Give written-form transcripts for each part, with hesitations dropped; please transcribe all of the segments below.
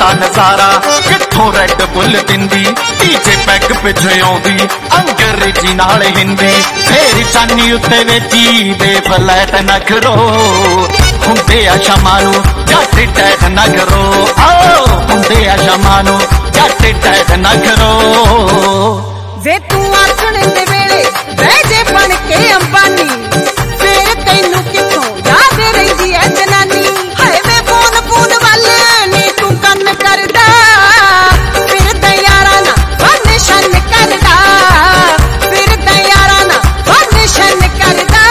ता नजारा किथों रेड बुल दिंदी डीजे पैग पिछे आउंदी अंग्रेजी नाल हिंदी फेर चानी उत्ते वेची दे फ्लैट नखरो हुंदे आ शामां नूं जट टैट नखरो आओ हुंदे आ शामां नूं जट टैट नखरो वे तू आखण दे वेले बह जे बन के अंबानी फिर तैनू किथों याद रहिंदी ऐ जनानी हाय वे फोन फोन वाले नी तू कन्न करदा फिर दयारा ना वन शन करदा फिर दयारा ना वन शन करदा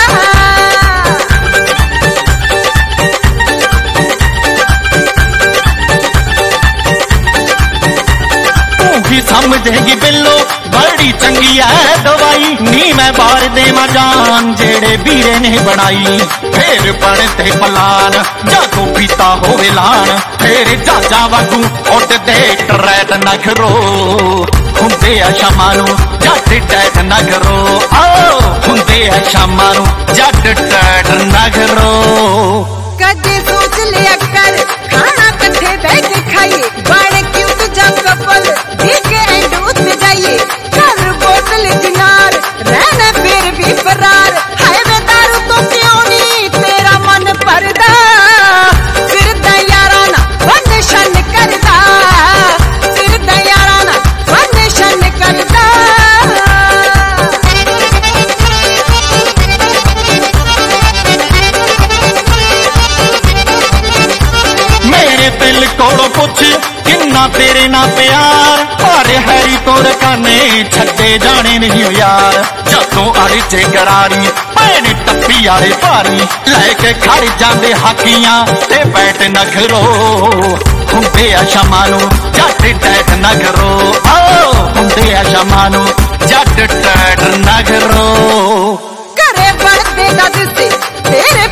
तू भी समझेगी बिल्लो बड़ी चंगी है दवाई नी मैं बार देवा जान जेड़े बीरे ने बनाई फिर बनते पलान जादू पीता होवे लान फिर जाजा वागू उठ दे ट्रैट नखरो हुंदे आ शामां नूं जट टैट नखरो आओ हुंदे आ शामां नूं जट टैट नखरो कदे सोच लिया कर खाना कट्ठे बैठ के खाइए बड़े क्यूट जा कपल ठीक एंड उठ जाइए घर बोतल दिनार रहना फिर भी फरार हाय वे दारू तो क्यों नहीं तेरा मन भरदा फिर दयारा ना वन शन करदा फिर दयारा ना वन शन करदा मेरे दिल कोलों पुछ किन्ना तेरे ना प्यार हर हैरी तोर काने छड्डे जाने नहीं हो यार जदों अड़ चे गरारी भैन टप्पी आले भारी लैके खड़ जांदे हाकियां ते बैठ नखरो हुंदे आ शामां नूं जट टैट नखरो आओ हुंदे आ शामां नूं जट टैट नखरो करे बढ़ते दद से तेरे